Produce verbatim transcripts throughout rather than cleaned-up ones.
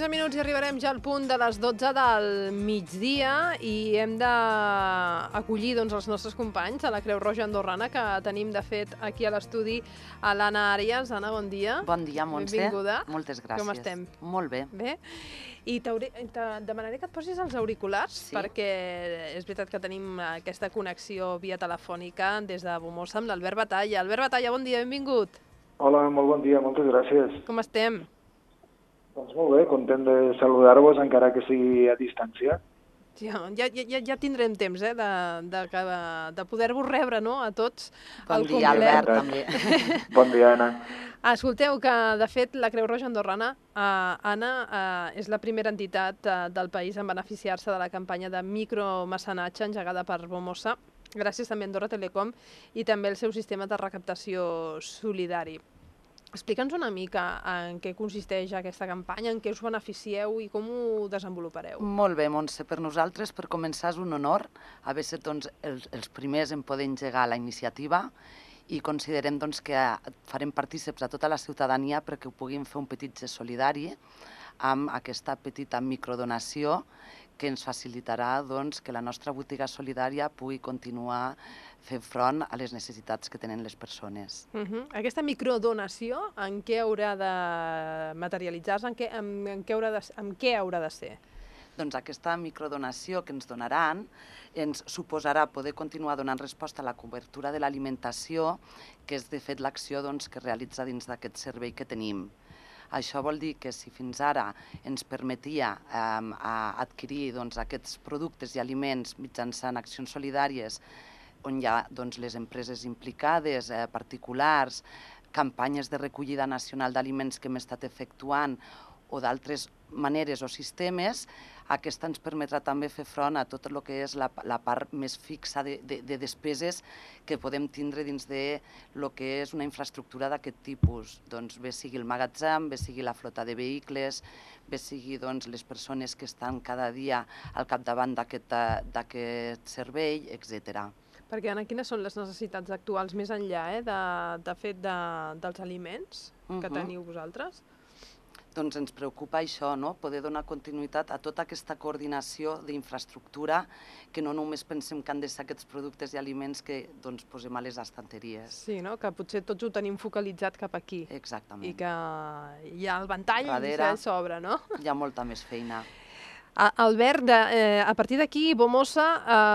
quinze minuts i arribarem ja al punt de les dotze del migdia i hem d'acollir doncs, els nostres companys a la Creu Roja Andorrana, que tenim, de fet, aquí a l'estudi a l'Anna Àrias. Anna, bon dia. Bon dia, Montse. Benvinguda. Moltes gràcies. Com estem? Molt bé. Bé. I te demanaré que et posis els auriculars, sí? Perquè és veritat que tenim aquesta connexió via telefònica des de Bomossa amb l'Albert Batalla. Albert Batalla, bon dia, benvingut. Hola, molt bon dia, moltes gràcies. Com estem? Doncs molt bé, content de saludar-vos, encara que sigui a distància. Ja, ja, ja, ja tindrem temps eh, de, de, de poder-vos rebre, no?, a tots. Bon dia, Albert, també. Bon dia, Anna. Escolteu que, de fet, la Creu Roja Andorrana, eh, Anna, eh, és la primera entitat eh, del país en beneficiar-se de la campanya de micromecenatge engegada per Bomossa, gràcies també a Andorra Telecom i també el seu sistema de recaptació solidari. Explica'ns una mica en què consisteix aquesta campanya, en què us beneficieu i com ho desenvolupareu. Molt bé, Montse. Per nosaltres, per començar, és un honor haver estat doncs, els, els primers en poder engegar la iniciativa i considerem doncs, que farem partícips a tota la ciutadania perquè ho puguin fer un petit gest solidari amb aquesta petita microdonació que ens facilitarà doncs, que la nostra botiga solidària pugui continuar fent front a les necessitats que tenen les persones. Uh-huh. Aquesta microdonació, en què haurà de materialitzar-se? En què, en, en, què haurà de, en què haurà de ser? Doncs aquesta microdonació que ens donaran ens suposarà poder continuar donant resposta a la cobertura de l'alimentació, que és de fet l'acció doncs, que realitza dins d'aquest servei que tenim. Això vol dir que si fins ara ens permetia eh, adquirir doncs, aquests productes i aliments mitjançant accions solidàries on hi ha doncs, les empreses implicades, eh, particulars, campanyes de recollida nacional d'aliments que hem estat efectuant o d'altres maneres o sistemes, aquesta ens permetrà també fer front a tot el que és la, la part més fixa de, de, de despeses que podem tindre dins de lo que és una infraestructura d'aquest tipus. Doncs bé sigui el magatzem, bé sigui la flota de vehicles, bé sigui doncs, les persones que estan cada dia al capdavant d'aquest servei, etcètera. Perquè, Anna, quines són les necessitats actuals més enllà eh, de, de fet de, dels aliments que uh-huh. teniu vosaltres? Doncs ens preocupa això, no? Poder donar continuïtat a tota aquesta coordinació d'infraestructura que no només pensem que han de ser aquests productes i aliments que doncs, posem a les estanteries. Sí, no? Que potser tots ho tenim focalitzat cap aquí. Exactament. I que hi ha el ventall i s'obre, no? Hi ha molta més feina. Albert, de, eh, a partir d'aquí, Bomossa,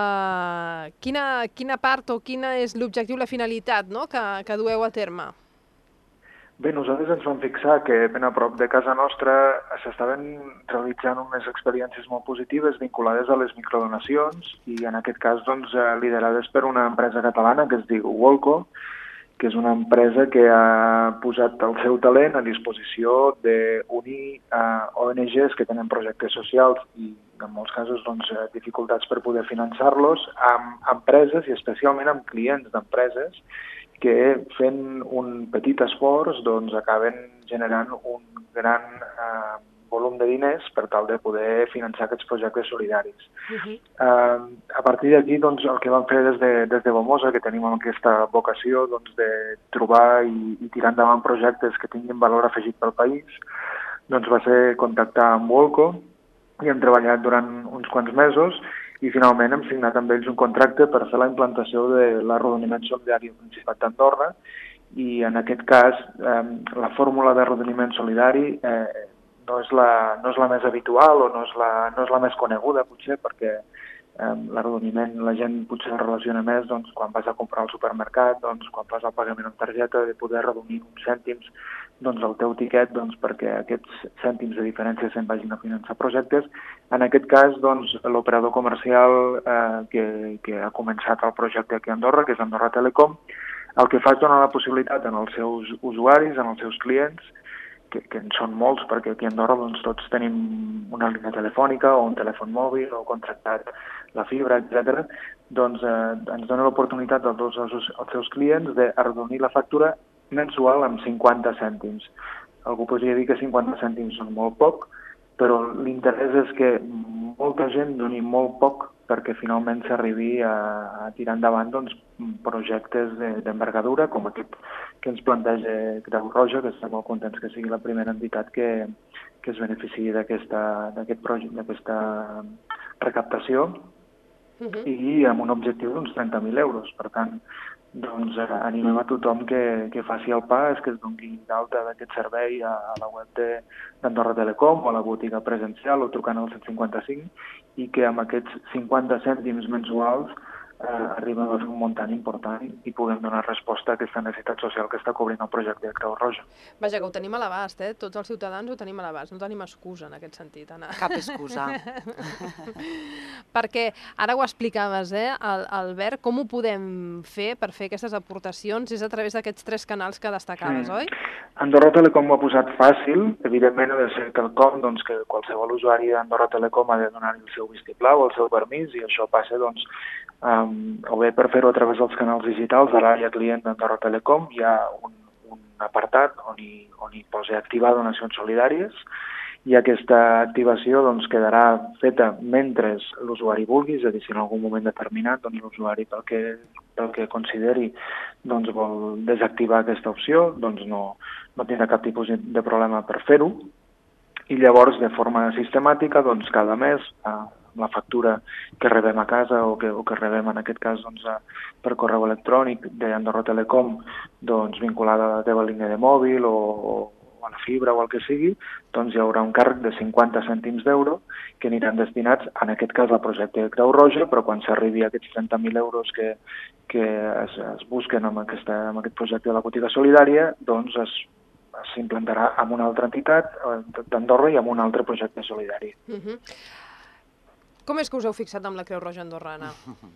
eh, quina, quina part o quina és l'objectiu, la finalitat no? que, que dueu a terme? Bé, nosaltres ens vam fixar que ben a prop de casa nostra s'estaven realitzant unes experiències molt positives vinculades a les microdonacions i en aquest cas doncs, liderades per una empresa catalana que es diu Wolco, que és una empresa que ha posat el seu talent a disposició d'unir O N Ges que tenen projectes socials i en molts casos doncs, dificultats per poder finançar-los amb empreses i especialment amb clients d'empreses que fent un petit esforç doncs, acaben generant un gran eh, volum de diners per tal de poder finançar aquests projectes solidaris. Uh-huh. eh, a partir d'aquí, doncs, el que vam fer des de, des de Bomossa, que tenim aquesta vocació doncs, de trobar i, i tirar endavant projectes que tinguin valor afegit pel país, doncs va ser contactar amb Wolco i hem treballat durant uns quants mesos i finalment hem signat amb ells un contracte per fer la implantació de l'arrodoniment solidari al Principat d'Andorra i en aquest cas eh, la fórmula d'arrodoniment solidari eh, no, és la, no és la més habitual o no és la, no és la més coneguda potser perquè eh, l'arrodoniment la gent potser el relaciona més doncs, quan vas a comprar al supermercat, doncs, quan fas el pagament amb targeta de poder arrodonir uns cèntims doncs, el teu tiquet doncs, perquè aquests cèntims de diferència se'n vagin a finançar projectes. En aquest cas, doncs, l'operador comercial eh, que, que ha començat el projecte aquí a Andorra, que és Andorra Telecom, el que fa és donar la possibilitat als seus usuaris, als seus clients, que, que en són molts, perquè aquí a Andorra doncs, tots tenim una línia telefònica o un telèfon mòbil o contractat la fibra, etcètera, doncs eh, ens dona l'oportunitat a tots els, els seus clients d'arrodonir la factura mensual amb cinquanta cèntims. Algú podria dir que cinquanta cèntims són molt poc, però l'interès és que molta gent doni molt poc perquè finalment s'arribi a, a tirar endavant doncs, projectes d'envergadura, com aquest que ens planteja Creu Roja, que estem molt contents que sigui la primera entitat que, que es beneficiï d'aquesta d'aquesta recaptació, uh-huh. i amb un objectiu d'uns trenta mil euros. Per tant, doncs, animem a tothom que, que faci el pas, que es doni d'alta d'aquest servei a, a la web d'Andorra Telecom o a la botiga presencial o trucant al set cinquanta-cinc, i que amb aquests cinquanta cèntims mensuals eh, arribem a fer un muntant important i puguem donar resposta a aquesta necessitat social que està cobrint el projecte de Creu Roja. Vaja, que ho tenim a l'abast, eh? Tots els ciutadans ho tenim a l'abast, no tenim excusa en aquest sentit, Anna. Cap excusa. Perquè ara ho explicaves, eh, Albert, com ho podem fer per fer aquestes aportacions? És a través d'aquests tres canals que destacaves, mm. oi? Andorra Telecom ho ha posat fàcil, evidentment ha de ser quelcom doncs, que qualsevol usuari d'Andorra Telecom ha de donar el seu vistiplau, el seu permís, i això passa doncs, um, o bé per fer-ho a través dels canals digitals de l'àrea client d'Andorra Telecom, hi ha un, un apartat on hi, on hi posa activar donacions solidàries, i aquesta activació doncs, quedarà feta mentre l'usuari vulgui, és a dir, si en algun moment determinat doncs, l'usuari pel que, pel que consideri doncs, vol desactivar aquesta opció, doncs no, no tindrà cap tipus de problema per fer-ho, i llavors de forma sistemàtica doncs, cada mes eh, la factura que rebem a casa o que, o que rebem en aquest cas doncs, a, per correu electrònic d'Andorra Telecom doncs, vinculada a la teva línia de mòbil o, o a la fibra o el que sigui, doncs hi haurà un càrrec de cinquanta cèntims d'euro que aniran destinats, en aquest cas, al projecte de Creu Roja, però quan s'arribi a aquests trenta mil euros que, que es, es busquen amb, aquesta, amb aquest projecte de la botiga solidària, doncs es s'implantarà amb una altra entitat d'Andorra i amb un altre projecte solidari. Uh-huh. Com és que us heu fixat amb la Creu Roja andorrana?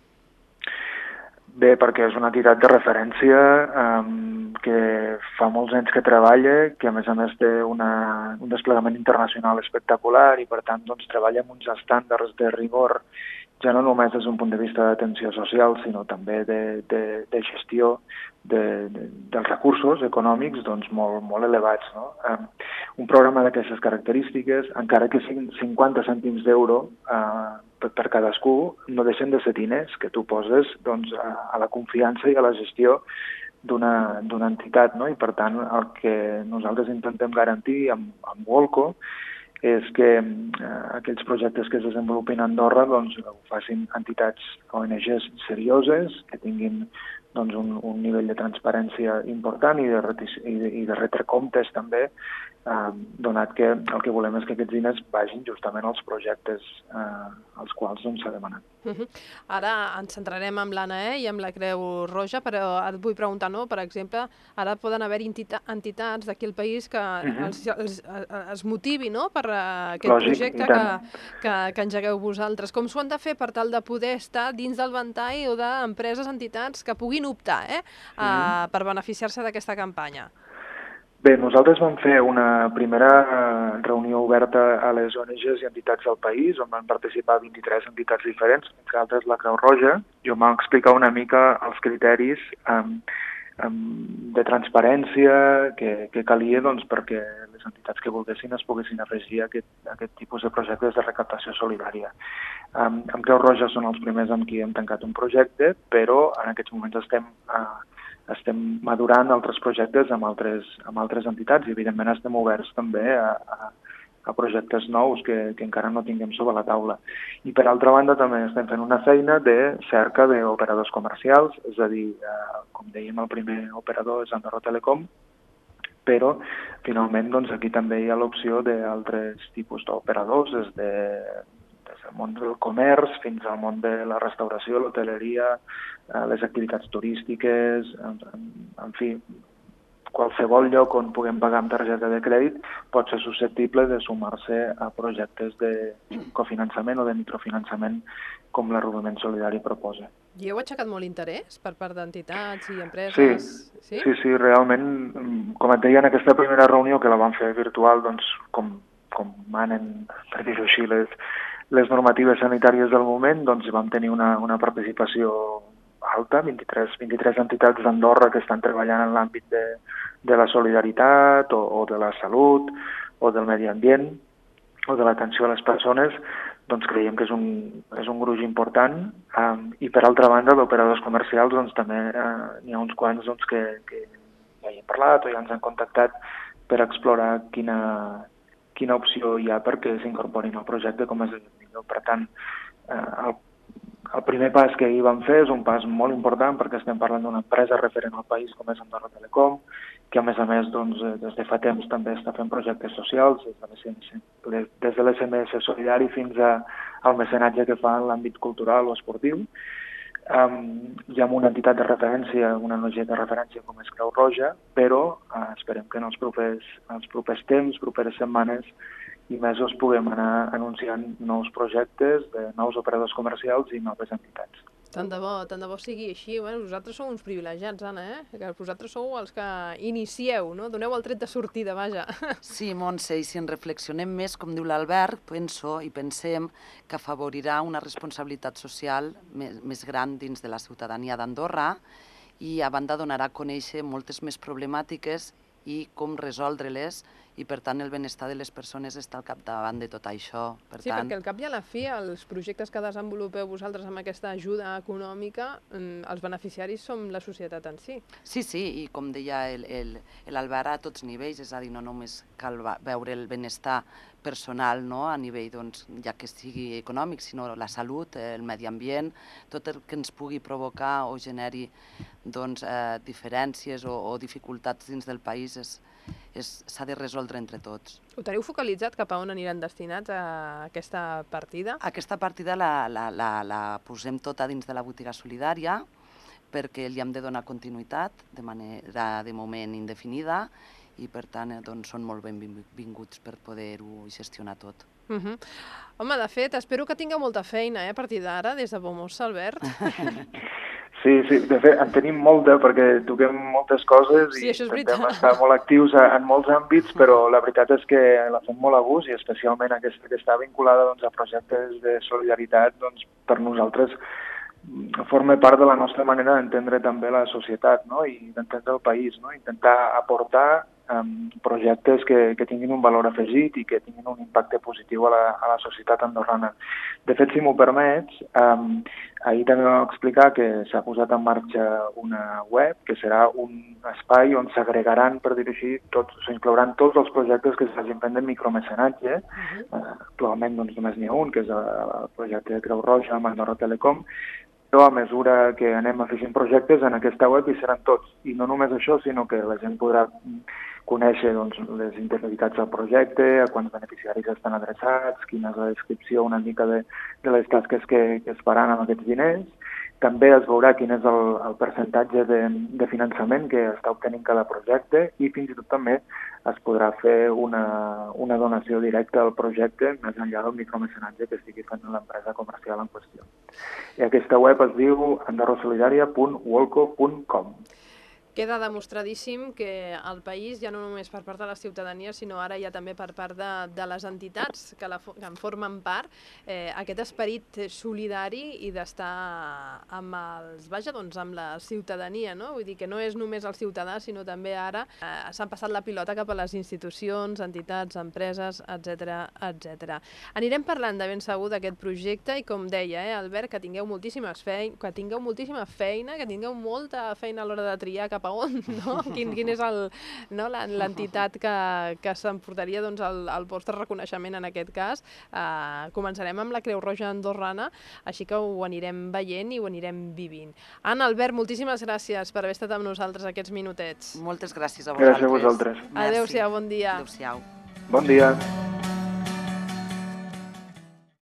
Bé, perquè és una entitat de referència um, que fa molts anys que treballa, que a més a més té una, un desplegament internacional espectacular i per tant doncs, treballa amb uns estàndards de rigor, ja no només des d'un punt de vista d'atenció social, sinó també de, de, de gestió de, de, dels recursos econòmics doncs, molt, molt elevats. No? Um, un programa d'aquestes característiques, encara que siguin cinquanta cèntims d'euro uh, per, per cadascú, no deixen de ser diners que tu poses doncs, a, a la confiança i a la gestió d'una entitat. No? I per tant, el que nosaltres intentem garantir amb, amb Wolco és que eh, aquells projectes que es desenvolupin a Andorra doncs, ho facin entitats O N Ges serioses, que tinguin doncs, un, un nivell de transparència important i de, i de, i de retre comptes també, eh, donat que el que volem és que aquests diners vagin justament als projectes eh, als quals doncs, s'ha demanat. Uh -huh. Ara ens centrarem en l'Anna eh, i amb la Creu Roja, però et vull preguntar, no? Per exemple, ara poden haver entitats d'aquí al país que uh -huh. els, els, es motivi no? per uh, aquest Lògic, projecte que, que, que engegueu vosaltres. Com s'ho han de fer per tal de poder estar dins del ventall o d'empreses, entitats que puguin optar eh, uh, uh -huh. per beneficiar-se d'aquesta campanya? Bé, nosaltres vam fer una primera reunió oberta a les O N Ges i entitats del país, on van participar vint-i-tres entitats diferents, entre altres la Creu Roja, i on vam explicar una mica els criteris um, um, de transparència que, que calia doncs, perquè les entitats que volguessin es poguessin afegir a aquest, a aquest tipus de projectes de recaptació solidària. Um, amb Creu Roja són els primers amb qui hem tancat un projecte, però en aquests moments estem... Uh, estem madurant altres projectes amb altres, amb altres entitats i evidentment estem oberts també a, a, a projectes nous que, que encara no tinguem sobre la taula. I per altra banda també estem fent una feina de cerca d'operadors comercials, és a dir, eh, com dèiem, el primer operador és Andorra Telecom, però finalment doncs, aquí també hi ha l'opció d'altres tipus d'operadors, des de el món del comerç fins al món de la restauració, l'hoteleria, les activitats turístiques, en, en fi, qualsevol lloc on puguem pagar amb targeta de crèdit pot ser susceptible de sumar-se a projectes de cofinançament o de microfinançament com l'arrelament solidari proposa. I heu aixecat molt interès per part d'entitats i empreses? Sí, sí, sí, sí, realment, com et deia, en aquesta primera reunió que la vam fer virtual, doncs, com, com manen, per dir-ho així, les les normatives sanitàries del moment, doncs vam tenir una, una participació alta, vint-i-tres, vint-i-tres entitats d'Andorra que estan treballant en l'àmbit de, de la solidaritat o, o de la salut o del medi ambient, o de l'atenció a les persones, doncs creiem que és un, és un gruix important, um, i per altra banda d'operadors comercials doncs també uh, n'hi ha uns quants doncs, que, que ja hi hem parlat o ja ens han contactat per explorar quina, quina opció hi ha perquè s'incorporin al projecte com és el millor. Per tant, eh, el, el primer pas que hi vam fer és un pas molt important perquè estem parlant d'una empresa referent al país com és Andorra Telecom, que a més a més doncs, des de fa temps també està fent projectes socials, des de l'S M S, des de l'S M S Solidari fins a, al mecenatge que fa en l'àmbit cultural o esportiu. Um, hi ha una entitat de referència, una O N G de referència com és Creu Roja, però uh, esperem que en els propers, en els propers temps, properes setmanes i mesos puguem anar anunciant nous projectes de nous operadors comercials i noves entitats. Tant de bo, tant de bo sigui així. Bueno, vosaltres sou uns privilegiats, Anna, eh? Que vosaltres sou els que inicieu, no? Doneu el tret de sortida, vaja. Sí, Montse, i si en reflexionem més, com diu l'Albert, penso i pensem que afavorirà una responsabilitat social més, més gran dins de la ciutadania d'Andorra i a banda donarà a conèixer moltes més problemàtiques i com resoldre-les i, per tant, el benestar de les persones està al capdavant de tot això. Per sí, tant... perquè al cap i a la fi, els projectes que desenvolupeu vosaltres amb aquesta ajuda econòmica, els beneficiaris som la societat en si. Sí, sí, i com deia l'Albert, a tots nivells, és a dir, no només cal veure el benestar personal, no? A nivell, doncs, ja que sigui econòmic, sinó la salut, el medi ambient, tot el que ens pugui provocar o generi doncs, eh, diferències o, o dificultats dins del país és, s'ha de resoldre entre tots. Ho teniu focalitzat cap a on aniran destinats a aquesta partida? Aquesta partida la, la, la, la posem tota dins de la botiga solidària perquè li hem de donar continuïtat de manera de moment indefinida i per tant doncs, són molt benvinguts per poder-ho gestionar tot. Uh -huh. Home, de fet, espero que tingueu molta feina eh, a partir d'ara des de Bomossa, Albert. Sí, sí, de fet en tenim molta perquè toquem moltes coses sí, i intentem estar molt actius en molts àmbits, però la veritat és que la fem molt a gust i especialment aquesta que està vinculada doncs, a projectes de solidaritat, doncs, per nosaltres forma part de la nostra manera d'entendre també la societat, no? I d'entendre el país, no? Intentar aportar um, projectes que, que tinguin un valor afegit i que tinguin un impacte positiu a la, a la societat andorrana. De fet, si m'ho permets, um, ahir també vam explicar que s'ha posat en marxa una web que serà un espai on s'agregaran, per dir-ho així, s'inclouran tots els projectes que s'hagin fet de micromecenatge. Uh-huh. uh, actualment doncs, només n'hi ha un, que és el, el projecte de Creu Roja amb Andorra Telecom, però a mesura que anem afegint projectes en aquesta web hi seran tots. I no només això, sinó que la gent podrà conèixer doncs, les integritats del projecte, a quants beneficiaris estan adreçats, quina és la descripció una mica de, de les tasques que, que es faran amb aquests diners. També es veurà quin és el, el percentatge de, de finançament que està obtenint cada projecte i fins i tot també es podrà fer una, una donació directa al projecte més enllà del micromecenatge que estigui fent l'empresa comercial en qüestió. I aquesta web es diu andorrasolidaria punt wolco punt com. Queda demostradíssim que el país, ja no només per part de la ciutadania, sinó ara ja també per part de, de les entitats que, la, que en formen part, eh, aquest esperit solidari i d'estar amb els, vaja, doncs, amb la ciutadania, no? Vull dir que no és només el ciutadà, sinó també ara eh, s'han passat la pilota cap a les institucions, entitats, empreses, etcètera, etcètera. Anirem parlant de ben segur d'aquest projecte i, com deia, eh, Albert, que tingueu moltíssimes feina, que tingueu moltíssima feina, que tingueu molta feina a l'hora de triar cap a on, no? Quin, quin és el, no, l'entitat que, que s'emportaria doncs, el, el vostre reconeixement en aquest cas. Uh, començarem amb la Creu Roja andorrana, així que ho anirem veient i ho anirem vivint. Anna, Albert, moltíssimes gràcies per haver estat amb nosaltres aquests minutets. Moltes gràcies a vosaltres. Gràcies a vosaltres. Adéu-siau, bon dia. Adéu-siau. Bon dia.